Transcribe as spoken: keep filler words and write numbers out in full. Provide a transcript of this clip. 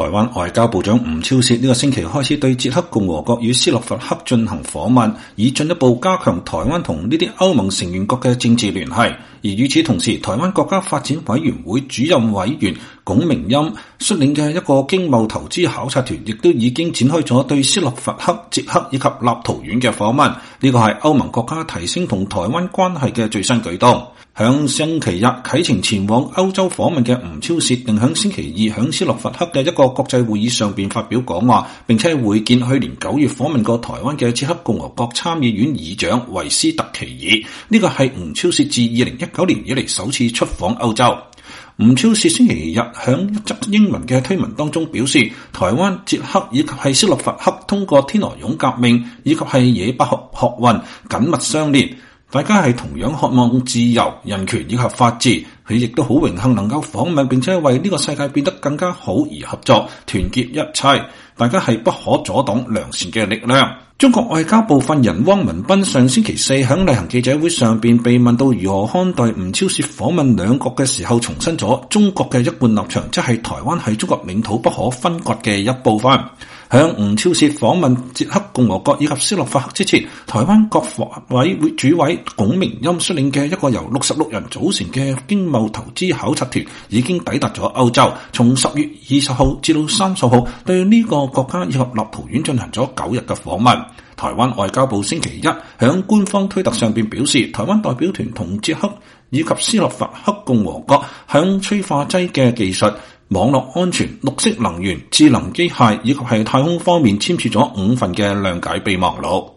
台灣外交部長吳釗燮呢個星期開始對捷克共和國與斯洛伐克進行訪問，以進一步加強台灣同呢啲歐盟成員國嘅政治聯繫。而與此同時，台灣國家發展委員會主任委員龔明鑫率領嘅一個經貿投資考察團，亦都已經展開咗對斯洛伐克、捷克以及立陶宛嘅訪問。呢個係歐盟國家提升同台灣關係嘅最新舉動。響星期日啟程前往歐洲訪問嘅吳釗燮，定響星期二響斯洛伐克嘅一個國際會議上邊發表講話，並且會見去年九月訪問過台灣嘅捷克共和國參議院議長維斯特奇爾。呢個係吳釗燮自二零一九年以嚟首次出訪歐洲。吳釗燮星期日響一則英文嘅推文當中表示，台灣、捷克以及係斯洛伐克通過天鵝絨革命以及係野百合學運緊密相連。大家係同樣渴望自由、人權以及法治，佢亦都好榮幸能夠訪問，並且為呢個世界變得更加好而合作，團結一切。大家係不可阻擋良善嘅力量。中國外交部發言人汪文斌上星期四喺例行記者會上邊被問到如何看待吳釗燮訪問兩國嘅時候，重申咗中國嘅一貫立場，即係台灣係中國領土不可分割嘅一部分。響吳釗燮訪問捷克共和國以及斯洛伐克之前，台灣國防委會主委龔明鑫率領嘅一個由六十六人組成嘅經貿投資考察團已經抵達咗歐洲，從十月二十號至到三十號對呢個國家以及立陶宛進行咗九日嘅訪問。台灣外交部星期一響官方推特上邊表示，台灣代表團同捷克以及斯洛伐克共和國響催化劑嘅技術、網絡安全、綠色能源、智能機械以及係太空方面簽署咗五份嘅諒解備忘錄。